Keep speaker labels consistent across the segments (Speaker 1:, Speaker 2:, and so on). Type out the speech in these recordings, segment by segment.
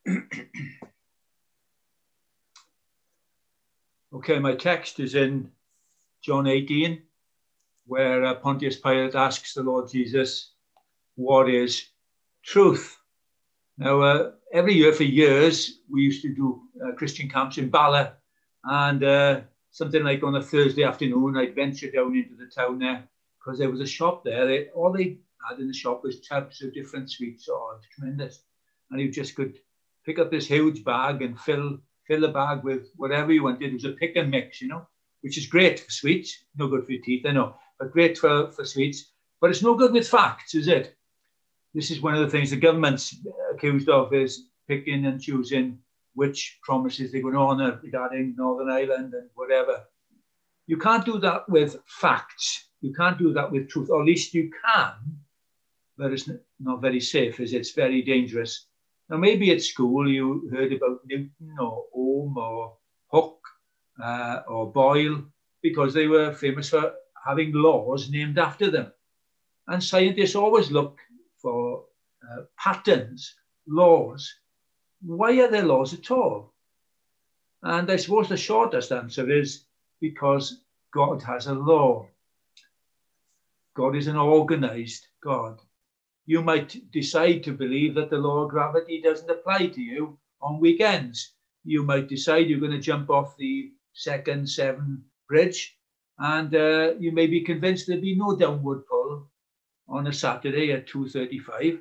Speaker 1: Okay, my text is in John 18, where Pontius Pilate asks the Lord Jesus, what is truth? Now, every year for years, we used to do Christian camps in Bala, and something like on a Thursday afternoon, I'd venture down into the town there, because there was a shop there. All they had in the shop was tubs of different sweets. Oh, it's tremendous. And you just could pick up this huge bag and fill the bag with whatever you wanted. It was a pick and mix, you know, which is great for sweets. No good for your teeth, I know, but great for sweets. But it's no good with facts, is it? This is one of the things the government's accused of, is picking and choosing which promises they're going to honour regarding Northern Ireland and whatever. You can't do that with facts. You can't do that with truth, or at least you can, but it's not very safe, is it? It's very dangerous. Now, maybe at school you heard about Newton or Ohm or Hooke or Boyle, because they were famous for having laws named after them. And scientists always look for patterns, laws. Why are there laws at all? And I suppose the shortest answer is because God has a law. God is an organized God. You might decide to believe that the law of gravity doesn't apply to you on weekends. You might decide you're going to jump off the second Severn Bridge, and you may be convinced there'll be no downward pull on a Saturday at 2:35.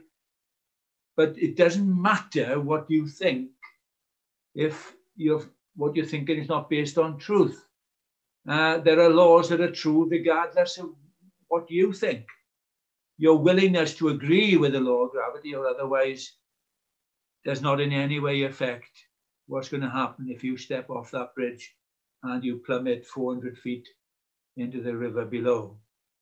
Speaker 1: But it doesn't matter what you think if what you're thinking is not based on truth. There are laws that are true regardless of what you think. Your willingness to agree with the law of gravity or otherwise does not in any way affect what's going to happen if you step off that bridge and you plummet 400 feet into the river below.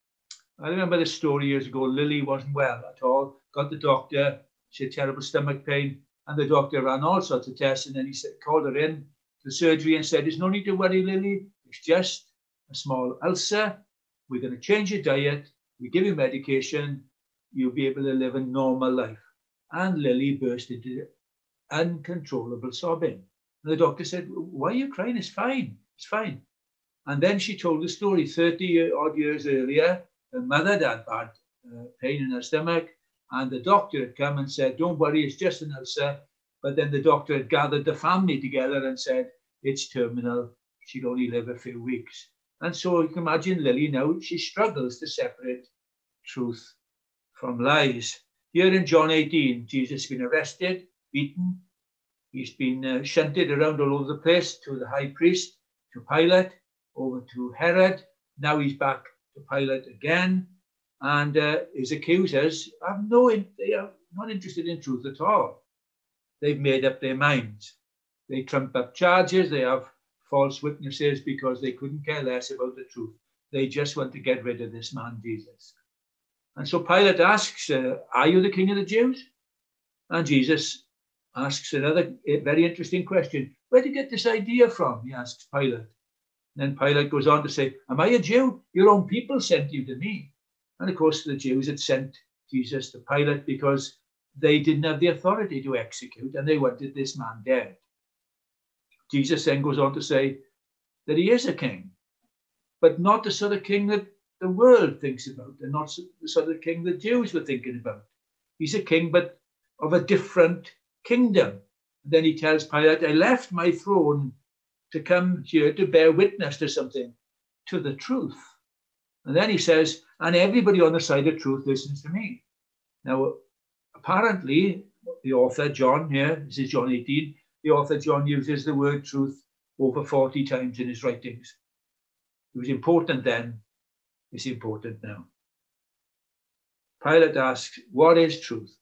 Speaker 1: I remember this story years ago. Lily wasn't well at all, got the doctor, she had terrible stomach pain, and the doctor ran all sorts of tests, and then he called her in to the surgery and said, there's no need to worry, Lily, it's just a small ulcer. We're going to change your diet. We give you medication, you'll be able to live a normal life. And Lily burst into uncontrollable sobbing. And the doctor said, why are you crying? It's fine, it's fine. And then she told the story 30 odd years earlier. Her mother had bad pain in her stomach, and the doctor had come and said, don't worry, it's just an ulcer. But then the doctor had gathered the family together and said, it's terminal, she'd only live a few weeks. And so you can imagine Lily now, she struggles to separate truth from lies. Here in John 18, Jesus has been arrested, beaten. He's been shunted around all over the place, to the high priest, to Pilate, over to Herod. Now he's back to Pilate again. And his accusers they are not interested in truth at all. They've made up their minds. They trump up charges. They have false witnesses because they couldn't care less about the truth. They just want to get rid of this man, Jesus. And so Pilate asks, are you the king of the Jews? And Jesus asks another very interesting question. Where did you get this idea from? He asks Pilate. And then Pilate goes on to say, am I a Jew? Your own people sent you to me. And of course, the Jews had sent Jesus to Pilate because they didn't have the authority to execute, and they wanted this man dead. Jesus then goes on to say that he is a king, but not the sort of king that the world thinks about, and not the sort of king the Jews were thinking about. He's a king, but of a different kingdom. And then he tells Pilate, I left my throne to come here to bear witness to something, to the truth. And then he says, and everybody on the side of truth listens to me. Now, apparently, the author, John, here, this is John 18, the author, John, uses the word truth over 40 times in his writings. It was important then, it's important now. Pilate asks, what is truth?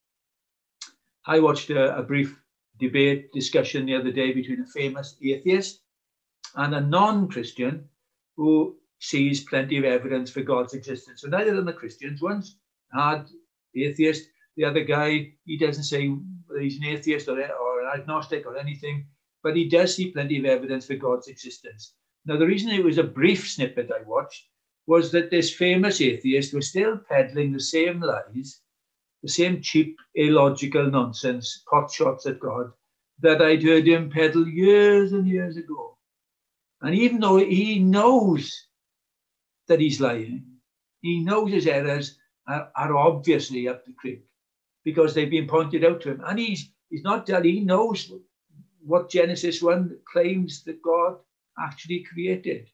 Speaker 1: I watched a brief debate discussion the other day between a famous atheist and a non-Christian who sees plenty of evidence for God's existence. So neither of them are Christians. One's hard atheist. The other guy, he doesn't say he's an atheist or an agnostic or anything, but he does see plenty of evidence for God's existence. Now, the reason it was a brief snippet I watched was that this famous atheist was still peddling the same lies the same cheap, illogical nonsense, pot shots at God, that I'd heard him peddle years and years ago. And even though he knows that he's lying, he knows his errors are obviously up the creek because they've been pointed out to him. And he's not dull. He knows what Genesis 1 claims that God actually created.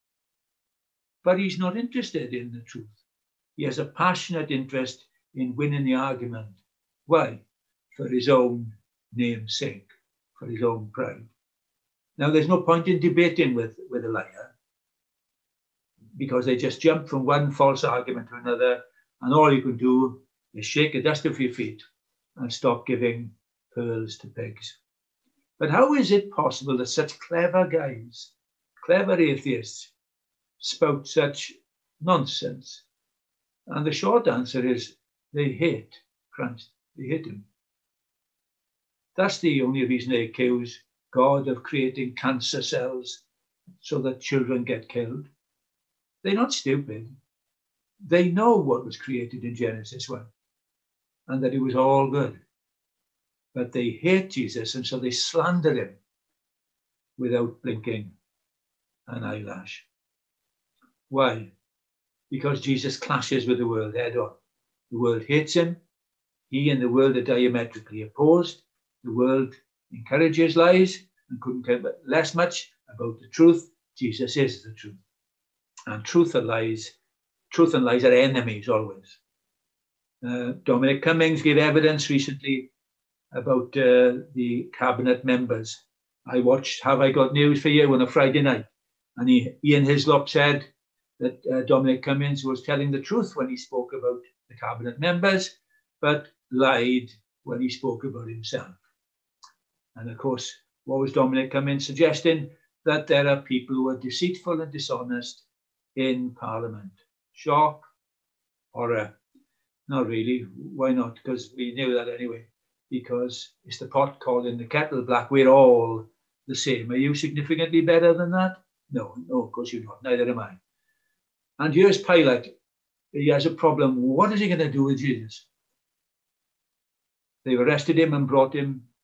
Speaker 1: But he's not interested in the truth. He has a passionate interest in winning the argument. Why? For his own name's sake, for his own pride. Now, there's no point in debating with a liar, because they just jump from one false argument to another, and all you can do is shake the dust off your feet and stop giving pearls to pigs. But how is it possible that such clever guys, clever atheists, spout such nonsense? And the short answer is they hate Christ. They hate him. That's the only reason they accuse God of creating cancer cells so that children get killed. They're not stupid. They know what was created in Genesis 1 and that it was all good. But they hate Jesus, and so they slander him without blinking an eyelash. Why? Because Jesus clashes with the world head on. The world hates him. He and the world are diametrically opposed. The world encourages lies and couldn't care less much about the truth. Jesus is the truth. And truth and lies are enemies always. Dominic Cummings gave evidence recently about the cabinet members. I watched Have I Got News for You on a Friday night, and Ian Hislop said that Dominic Cummings was telling the truth when he spoke about the cabinet members, but lied when he spoke about himself. And of course, what was Dominic Cummings suggesting? That there are people who are deceitful and dishonest in Parliament. Shock, horror. Not really. Why not? Because we knew that anyway. Because it's the pot calling the kettle black. We're all the same. Are you significantly better than that? No, of course you're not. Neither am I. And here's Pilate. He has a problem. What is he going to do with Jesus? They've arrested him and brought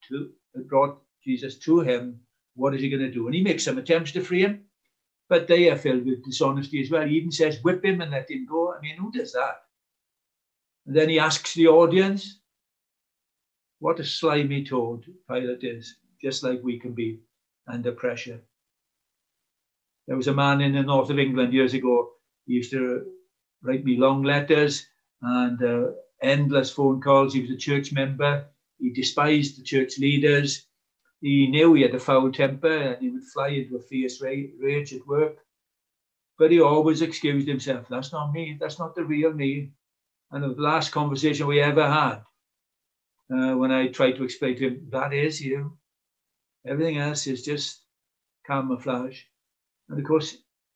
Speaker 1: Jesus to him. What is he going to do? And he makes some attempts to free him, but they are filled with dishonesty as well. He even says, whip him and let him go. I mean, who does that? And then he asks the audience. What a slimy toad Pilate is, just like we can be under pressure. There was a man in the north of England years ago. He used to write me long letters and endless phone calls. He was a church member. He despised the church leaders. He knew he had a foul temper and he would fly into a fierce rage at work. But he always excused himself. That's not me. That's not the real me. And the last conversation we ever had, when I tried to explain to him, that is you. Everything else is just camouflage. And of course,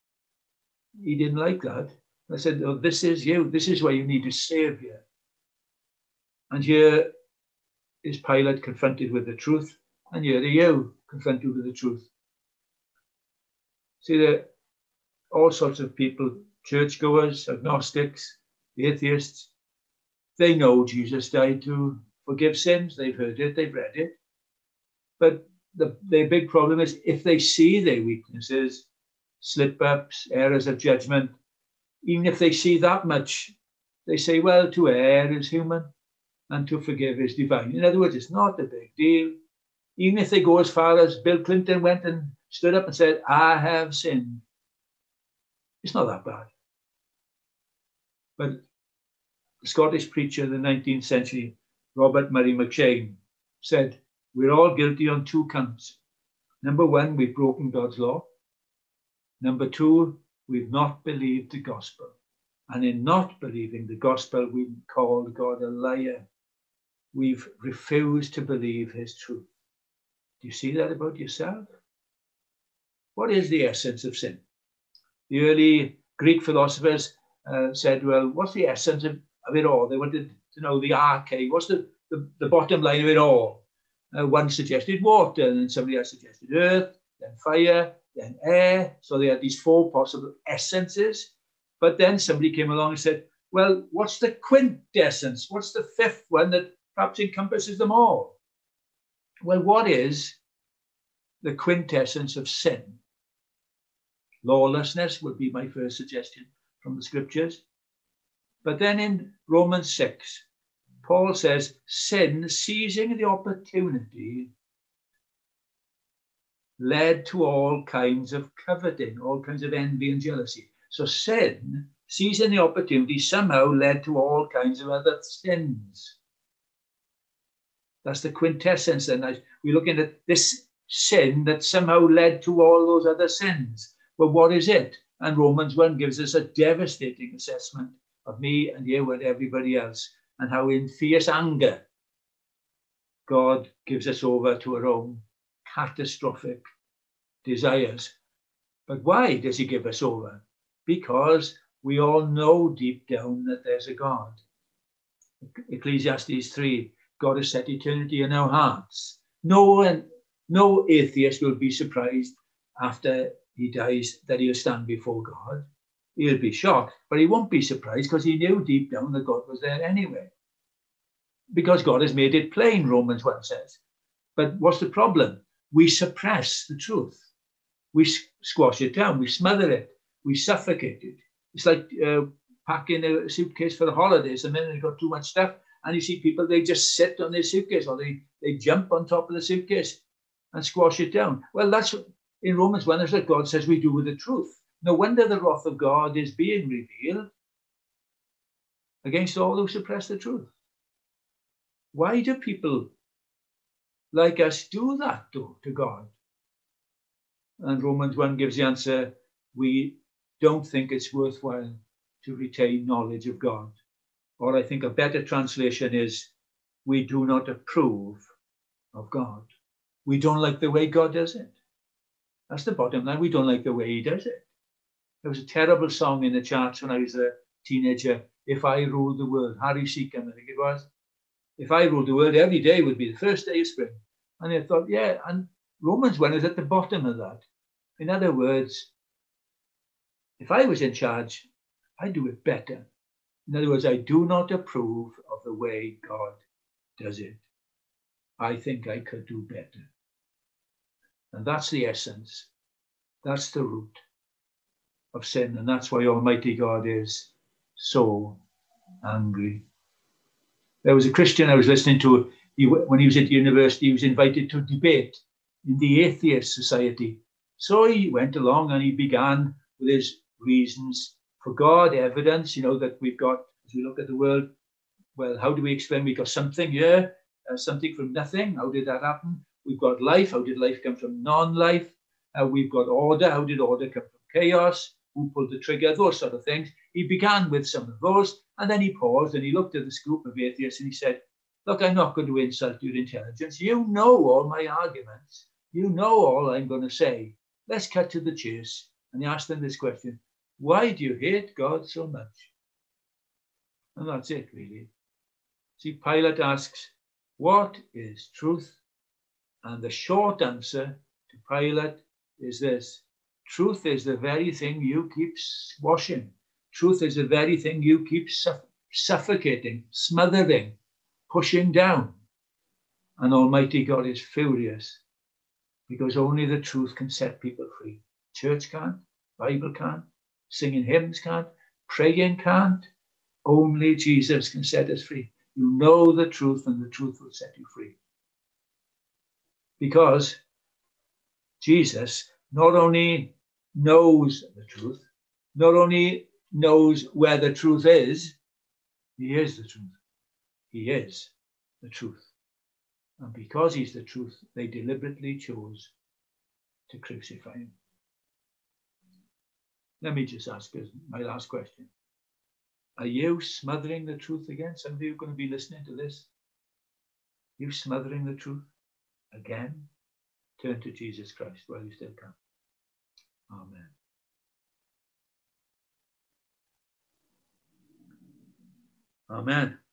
Speaker 1: he didn't like that. I said, oh, this is you. This is why you need a savior. And here is Pilate confronted with the truth. And here are you confronted with the truth. See, there are all sorts of people, churchgoers, agnostics, atheists. They know Jesus died to forgive sins. They've heard it, they've read it. But the big problem is if they see their weaknesses, slip-ups, errors of judgment, even if they see that much, they say, well, to err is human and to forgive is divine. In other words, it's not a big deal. Even if they go as far as Bill Clinton went and stood up and said, I have sinned. It's not that bad. But the Scottish preacher in the 19th century, Robert Murray McShane, said, we're all guilty on two counts. Number one, we've broken God's law. Number two, we've not believed the gospel. And in not believing the gospel, we've called God a liar. We've refused to believe his truth. Do you see that about yourself? What is the essence of sin? The early Greek philosophers said, well, what's the essence of it all? They wanted to know the arche. What's the bottom line of it all? One suggested water, and then somebody else suggested earth, then fire, then air. So they had these four possible essences. But then somebody came along and said, Well, what's the quintessence? What's the fifth one that perhaps encompasses them all? Well, what is the quintessence of sin? Lawlessness would be my first suggestion from the scriptures. But then in Romans 6, Paul says, sin, seizing the opportunity, led to all kinds of coveting, all kinds of envy and jealousy. So sin, seizing the opportunity, somehow led to all kinds of other sins. That's the quintessence. Then we're looking at this sin that somehow led to all those other sins. Well, what is it? And Romans 1 gives us a devastating assessment of me and you and everybody else, and how in fierce anger God gives us over to our own catastrophic desires. But why does he give us over? Because we all know deep down that there's a God. Ecclesiastes 3, God has set eternity in our hearts. No atheist will be surprised after he dies that he'll stand before God. He'll be shocked, but he won't be surprised because he knew deep down that God was there anyway. Because God has made it plain, Romans 1 says. But what's the problem? We suppress the truth. We squash it down. We smother it. We suffocate it. It's like packing a suitcase for the holidays. The minute you've got too much stuff, and you see people, they just sit on their suitcase, or they jump on top of the suitcase and squash it down. Well, that's what, in Romans 1, that's what God says we do with the truth. No wonder the wrath of God is being revealed against all who suppress the truth. Why do people like us do that though to God? And Romans 1 gives the answer: we don't think it's worthwhile to retain knowledge of God. Or I think a better translation is, we do not approve of God. We don't like the way God does it. That's the bottom line. We don't like the way he does it. There was a terrible song in the charts when I was a teenager, If I Ruled the World, Harry Seacombe, I think it was. If I ruled the world, every day would be the first day of spring. And I thought, yeah, and Romans 1 is at the bottom of that. In other words, if I was in charge, I'd do it better. In other words, I do not approve of the way God does it. I think I could do better. And that's the essence. That's the root of sin. And that's why Almighty God is so angry. There was a Christian I was listening to, when he was at university, he was invited to debate in the Atheist Society. So he went along and he began with his reasons for God, evidence, that we've got, as we look at the world, well, how do we explain we got something here, something from nothing? How did that happen? We've got life. How did life come from non-life? We've got order. How did order come from chaos? Who pulled the trigger? Those sort of things. He began with some of those, and then he paused and he looked at this group of atheists and he said, look, I'm not going to insult your intelligence. You know all my arguments. You know all I'm going to say. Let's cut to the chase. And he asked them this question: why do you hate God so much? And that's it, really. See, Pilate asks, what is truth? And the short answer to Pilate is this: truth is the very thing you keep squashing. Truth is the very thing you keep suffocating, smothering, pushing down. And Almighty God is furious because only the truth can set people free. Church can't, Bible can't, singing hymns can't, praying can't. Only Jesus can set us free. You know the truth, and the truth will set you free. Because Jesus not only knows the truth, not only knows where the truth is, he is the truth. He is the truth. And because he's the truth, they deliberately chose to crucify him. Let me just ask my last question. Are you smothering the truth again? Some of you are going to be listening to this. You smothering the truth again? Turn to Jesus Christ while you still can. Amen. Amen.